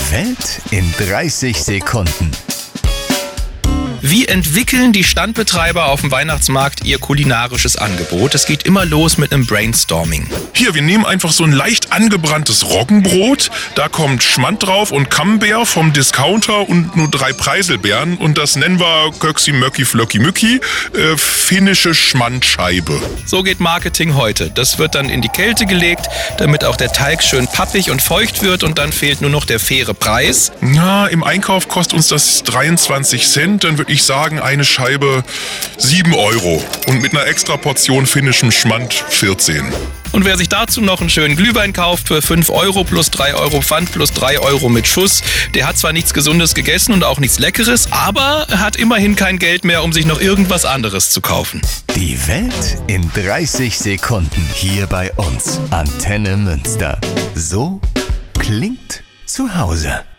Die Welt in 30 Sekunden. Wie entwickeln die Standbetreiber auf dem Weihnachtsmarkt ihr kulinarisches Angebot? Es geht immer los mit einem Brainstorming. Hier, wir nehmen einfach so ein leicht angebranntes Roggenbrot. Da kommt Schmand drauf und Camembert vom Discounter und nur 3 Preiselbeeren. Und das nennen wir Köksi Möcki Flöcki Mücki, finnische Schmandscheibe. So geht Marketing heute. Das wird dann in die Kälte gelegt, damit auch der Teig schön pappig und feucht wird. Und dann fehlt nur noch der faire Preis. Na, im Einkauf kostet uns das 23 Cent. Dann würde ich sagen, eine Scheibe 7 Euro. Und mit einer extra Portion finnischem Schmand 14. Und wer sich dazu noch einen schönen Glühwein kauft für 5 Euro plus 3 Euro Pfand plus 3 Euro mit Schuss, der hat zwar nichts Gesundes gegessen und auch nichts Leckeres, aber hat immerhin kein Geld mehr, um sich noch irgendwas anderes zu kaufen. Die Welt in 30 Sekunden hier bei uns. Antenne Münster. So klingt zu Hause.